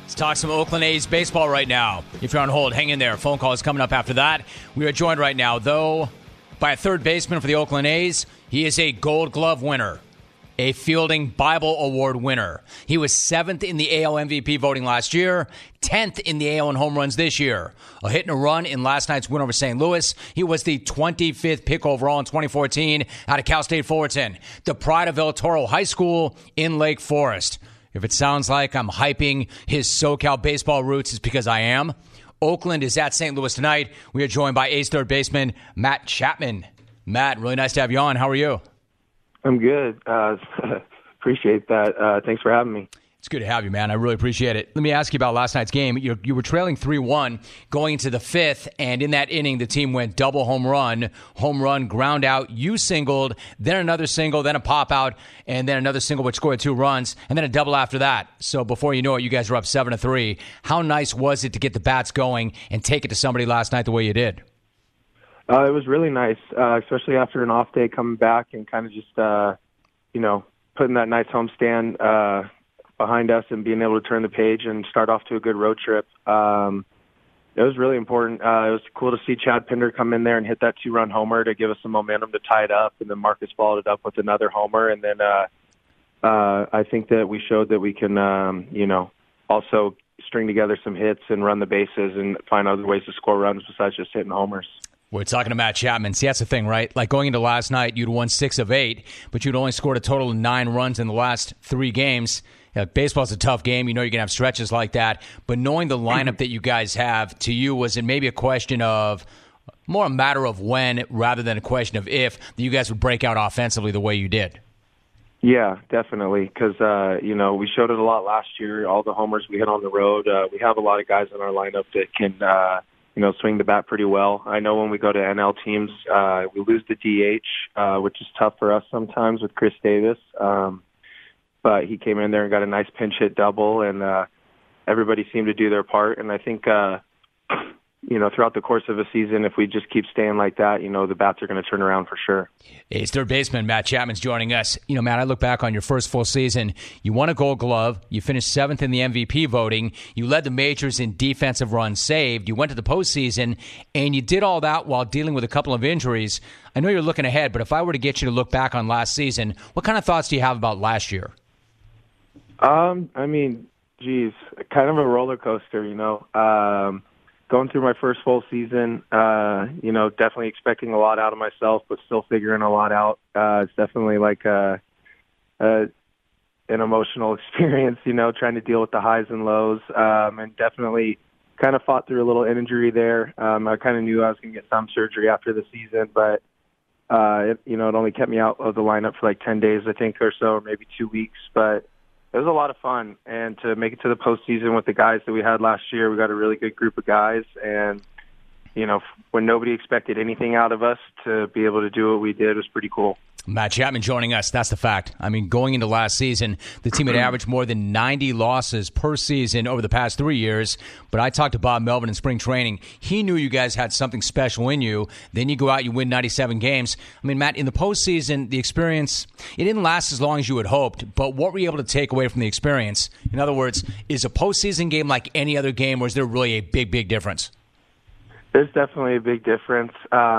Let's talk some Oakland A's baseball right now. If you're on hold, hang in there. Phone call is coming up after that. We are joined right now, though, by a third baseman for the Oakland A's. He is a Gold Glove winner, a Fielding Bible Award winner. He was 7th in the AL MVP voting last year, 10th in the AL in home runs this year. A hit and a run in last night's win over St. Louis. He was the 25th pick overall in 2014 out of Cal State Fullerton, the pride of El Toro High School in Lake Forest. If it sounds like I'm hyping his SoCal baseball roots, it's because I am. Oakland is at St. Louis tonight. We are joined by A's third baseman Matt Chapman. Matt, really nice to have you on. How are you? I'm good. Appreciate that. Thanks for having me. It's good to have you, man. I really appreciate it. Let me ask you about last night's game. You were trailing 3-1 going into the fifth, and in that inning, the team went double home run, ground out. You singled, then another single, then a pop out, and then another single which scored 2 runs, and then a double after that. So before you know it, you guys were up 7-3. How nice was it to get the bats going and take it to somebody last night the way you did? It was really nice, especially after an off day coming back and kind of just, putting that nice homestand behind us and being able to turn the page and start off to a good road trip. It was really important. It was cool to see Chad Pinder come in there and hit that 2-run homer to give us some momentum to tie it up, and then Marcus followed it up with another homer. And then I think that we showed that we can, also string together some hits and run the bases and find other ways to score runs besides just hitting homers. We're talking to Matt Chapman. See, that's the thing, right? Like going into last night, you'd won 6 of 8, but you'd only scored a total of 9 runs in the last 3 games. Baseball's a tough game. You know you're going to have stretches like that. But knowing the lineup that you guys have, to you, was it maybe a question of more a matter of when rather than a question of if that you guys would break out offensively the way you did? Yeah, definitely, because, we showed it a lot last year, all the homers we hit on the road. We have a lot of guys in our lineup that can, swing the bat pretty well. I know when we go to NL teams, we lose the DH, which is tough for us sometimes with Chris Davis. But he came in there and got a nice pinch hit double, and everybody seemed to do their part. And I think, throughout the course of a season, if we just keep staying like that, the bats are going to turn around for sure. A's third baseman Matt Chapman's joining us. Matt, I look back on your first full season. You won a Gold Glove. You finished 7th in the MVP voting. You led the majors in defensive runs saved. You went to the postseason, and you did all that while dealing with a couple of injuries. I know you're looking ahead, but if I were to get you to look back on last season, what kind of thoughts do you have about last year? Kind of a roller coaster, going through my first full season, definitely expecting a lot out of myself, but still figuring a lot out. It's definitely like an emotional experience, trying to deal with the highs and lows, and definitely kind of fought through a little injury there. I kind of knew I was going to get some surgery after the season, but it only kept me out of the lineup for like 10 days, I think, or so, or maybe 2 weeks, but it was a lot of fun, and to make it to the postseason with the guys that we had last year, we got a really good group of guys, and, when nobody expected anything out of us, to be able to do what we did was pretty cool. Matt Chapman joining us. That's the fact. Going into last season, the team had averaged more than 90 losses per season over the past 3 years. But I talked to Bob Melvin in spring training. He knew you guys had something special in you. Then you go out, you win 97 games. Matt, in the postseason, the experience, it didn't last as long as you had hoped. But what were you able to take away from the experience? In other words, is a postseason game like any other game, or is there really a big, big difference? There's definitely a big difference.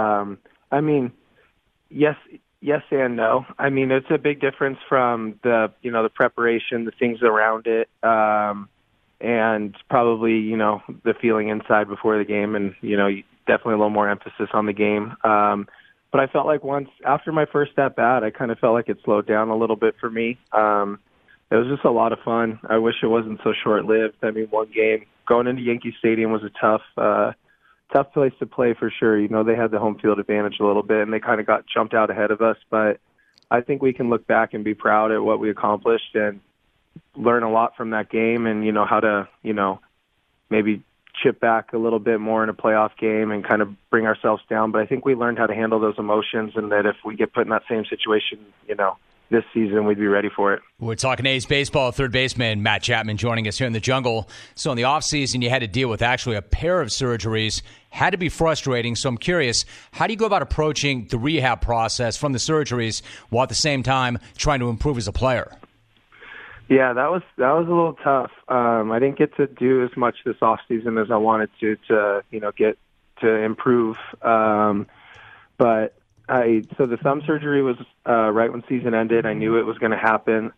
Yes and no. It's a big difference from the preparation, the things around it, and probably, the feeling inside before the game, and, definitely a little more emphasis on the game. But I felt like after my first at-bat, I kind of felt like it slowed down a little bit for me. It was just a lot of fun. I wish it wasn't so short-lived. One game going into Yankee Stadium was a tough place to play for sure. They had the home field advantage a little bit, and they kind of got jumped out ahead of us. But I think we can look back and be proud at what we accomplished and learn a lot from that game, and, how to, maybe chip back a little bit more in a playoff game and kind of bring ourselves down. But I think we learned how to handle those emotions, and that if we get put in that same situation, this season, we'd be ready for it. We're talking A's baseball. Third baseman Matt Chapman joining us here in the jungle. So in the offseason, you had to deal with actually a pair of surgeries. Had to be frustrating. So I'm curious, how do you go about approaching the rehab process from the surgeries while at the same time trying to improve as a player? Yeah, that was a little tough. I didn't get to do as much this off season as I wanted to get to improve. But so the thumb surgery was right when season ended. I knew it was going to happen.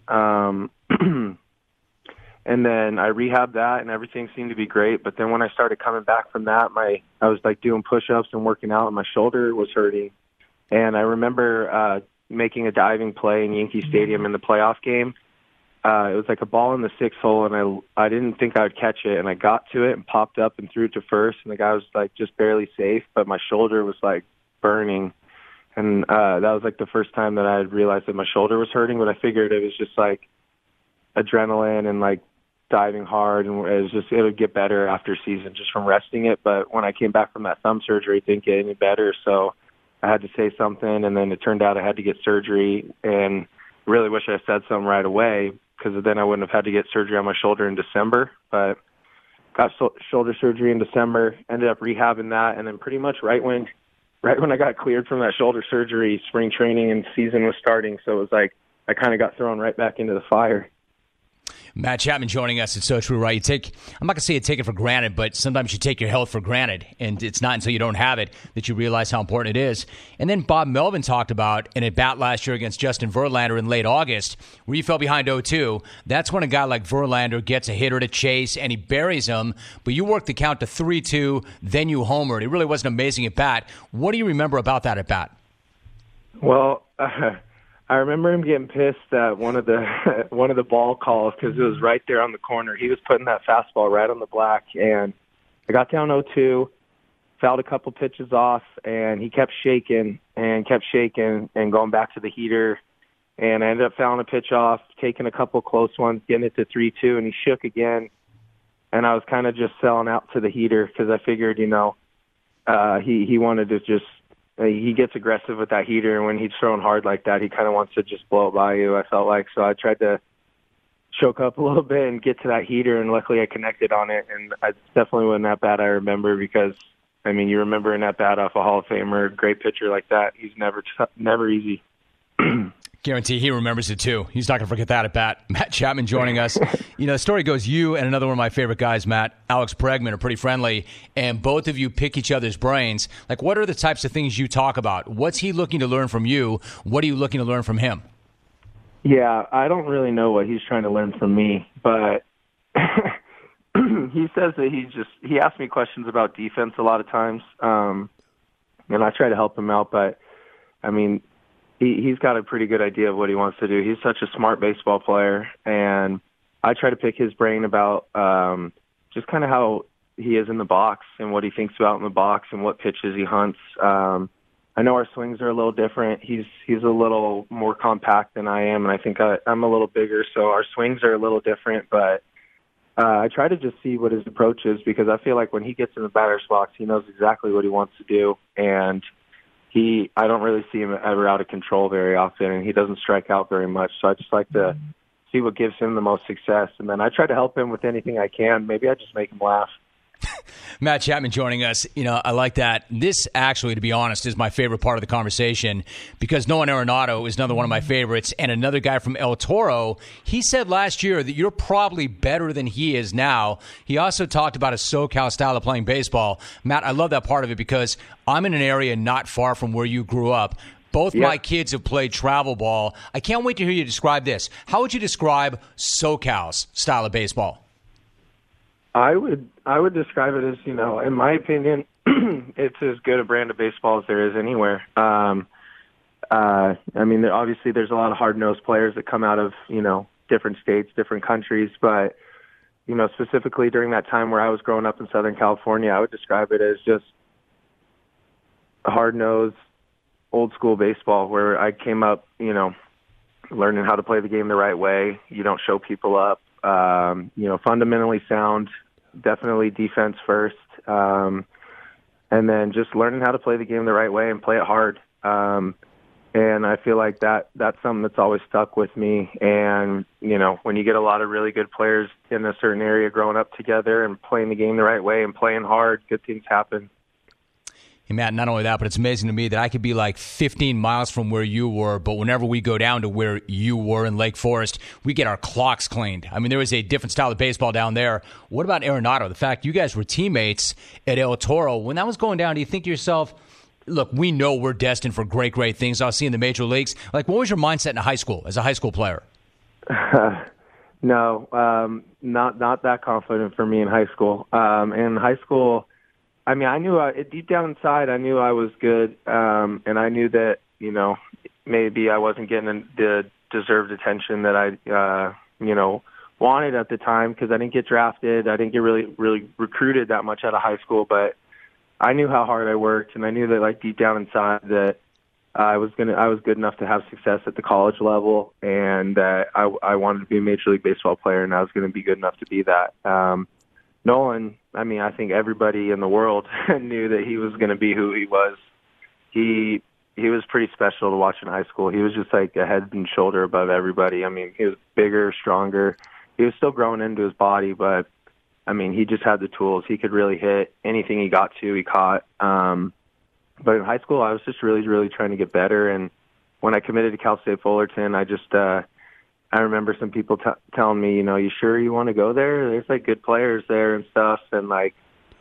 And then I rehabbed that, and everything seemed to be great. But then when I started coming back from that, I was like doing push-ups and working out, and my shoulder was hurting. And I remember making a diving play in Yankee Stadium in the playoff game. It was like a ball in the sixth hole, and I didn't think I would catch it, and I got to it and popped up and threw it to first, and the guy was like just barely safe, but my shoulder was like burning. And that was like the first time that I had realized that my shoulder was hurting, but I figured it was just like adrenaline and like diving hard, and it would get better after season just from resting it. But when I came back from that thumb surgery, it didn't get any better, so I had to say something, and then it turned out I had to get surgery, and really wish I said something right away, because then I wouldn't have had to get surgery on my shoulder in December. But got shoulder surgery in December, ended up rehabbing that, and then pretty much right when I got cleared from that shoulder surgery, spring training and season was starting. So it was like I kind of got thrown right back into the fire. Matt Chapman joining us. It's so true, right? I'm not going to say you take it for granted, but sometimes you take your health for granted, and it's not until you don't have it that you realize how important it is. And then Bob Melvin talked about an at-bat last year against Justin Verlander in late August, where you fell behind 0-2. That's when a guy like Verlander gets a hitter to chase, and he buries him, but you worked the count to 3-2, then you homered. It really was an amazing at-bat. What do you remember about that at-bat? Well, I remember him getting pissed at one of the ball calls because it was right there on the corner. He was putting that fastball right on the black, and I got down 0-2, fouled a couple pitches off, and he kept shaking and going back to the heater. And I ended up fouling a pitch off, taking a couple close ones, getting it to 3-2, and he shook again. And I was kind of just selling out to the heater because I figured, he wanted to just. He gets aggressive with that heater, and when he's throwing hard like that, he kind of wants to just blow it by you, I felt like. So I tried to choke up a little bit and get to that heater, and luckily I connected on it. And I definitely wasn't that bad, I remember, because, you remember an at-bat off a Hall of Famer, great pitcher like that. He's never easy. Guarantee he remembers it too. He's not going to forget that at bat. Matt Chapman joining us. The story goes you and another one of my favorite guys, Matt, Alex Bregman, are pretty friendly, and both of you pick each other's brains. Like, what are the types of things you talk about? What's he looking to learn from you? What are you looking to learn from him? Yeah, I don't really know what he's trying to learn from me, but he says that he asks me questions about defense a lot of times, and I try to help him out, but, he's got a pretty good idea of what he wants to do. He's such a smart baseball player, and I try to pick his brain about just kind of how he is in the box and what he thinks about in the box and what pitches he hunts. I know our swings are a little different. He's a little more compact than I am, and I think I'm a little bigger, so our swings are a little different. But I try to just see what his approach is, because I feel like when he gets in the batter's box, he knows exactly what he wants to do, and I don't really see him ever out of control very often, and he doesn't strike out very much. So I just like to see what gives him the most success, and then I try to help him with anything I can. Maybe I just make him laugh. Matt Chapman joining us. I like that. This actually, to be honest, is my favorite part of the conversation, because Nolan Arenado is another one of my favorites, and another guy from El Toro. He said last year that you're probably better than he is now. He also talked about a SoCal style of playing baseball. Matt, I love that part of it, because I'm in an area not far from where you grew up. Both my kids have played travel ball. I can't wait to hear you describe this. How would you describe SoCal's style of baseball? I would describe it as, in my opinion, it's as good a brand of baseball as there is anywhere. Obviously there's a lot of hard-nosed players that come out of, different states, different countries, but, specifically during that time where I was growing up in Southern California, I would describe it as just a hard-nosed, old-school baseball where I came up, learning how to play the game the right way. You don't show people up. Fundamentally sound, definitely defense first, and then just learning how to play the game the right way and play it hard. And I feel like that's something that's always stuck with me. And, when you get a lot of really good players in a certain area growing up together and playing the game the right way and playing hard, good things happen. Hey, Matt, not only that, but it's amazing to me that I could be like 15 miles from where you were, but whenever we go down to where you were in Lake Forest, we get our clocks cleaned. I mean, there was a different style of baseball down there. What about Arenado? The fact you guys were teammates at El Toro. When that was going down, do you think to yourself, look, we know we're destined for great, great things. I'll see in the major leagues. Like, what was your mindset in high school as a high school player? No, not that confident for me in high school. In high school, I mean, I knew deep down inside, I knew I was good, and I knew that, you know, maybe I wasn't getting the deserved attention that I, wanted at the time because I didn't get drafted. I didn't get really recruited that much out of high school, but I knew how hard I worked, and I knew that, like, deep down inside that I was good enough to have success at the college level, and I wanted to be a Major League Baseball player, and I was going to be good enough to be that. Nolan, I mean, I think everybody in the world knew that he was going to be who he was. He was pretty special to watch in high school. He was just like a head and shoulder above everybody. I mean, he was bigger, stronger. He was still growing into his body, but I mean, he just had the tools. He could really hit anything he got to, he caught. But in high school, I was just really, really trying to get better. And when I committed to Cal State Fullerton, I remember some people telling me, you know, you sure you want to go there? There's like good players there and stuff. And like,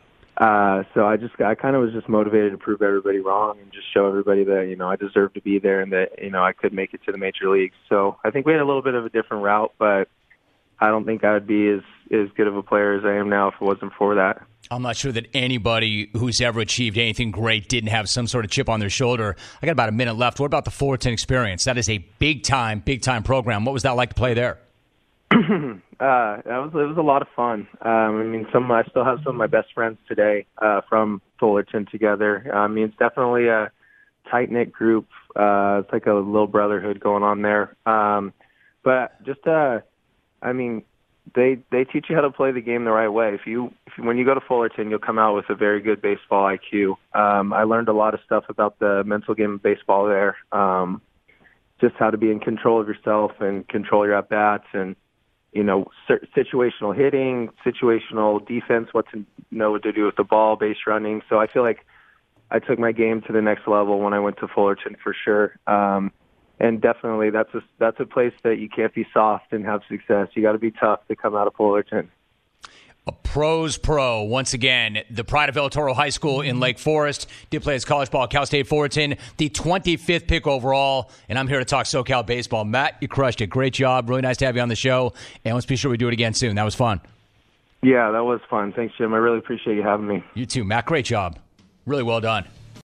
so I kind of was just motivated to prove everybody wrong and just show everybody that, you know, I deserved to be there and that, you know, I could make it to the major leagues. So I think we had a little bit of a different route, but I don't think I would be as good of a player as I am now if it wasn't for that. I'm not sure that anybody who's ever achieved anything great didn't have some sort of chip on their shoulder. I got about a minute left. What about the Fullerton experience? That is a big time program. What was that like to play there? It was a lot of fun. I mean, I still have some of my best friends today from Fullerton together. I mean, it's definitely a tight-knit group. It's like a little brotherhood going on there. But just, I mean, they teach you how to play the game the right way. When you go to Fullerton, you'll come out with a very good baseball IQ. I learned a lot of stuff about the mental game of baseball there, just how to be in control of yourself and control your at-bats and, you know, situational hitting, situational defense, what to know what to do with the ball, base running. So I feel like I took my game to the next level when I went to Fullerton for sure. And definitely that's a place that you can't be soft and have success. You got to be tough to come out of Fullerton. A pro's pro. Once again, the pride of El Toro High School in Lake Forest. Did play his college ball at Cal State Fullerton, the 25th pick overall. And I'm here to talk SoCal baseball. Matt, you crushed it. Great job. Really nice to have you on the show. And let's be sure we do it again soon. That was fun. Yeah, that was fun. Thanks, Jim. I really appreciate you having me. You too, Matt. Great job. Really well done.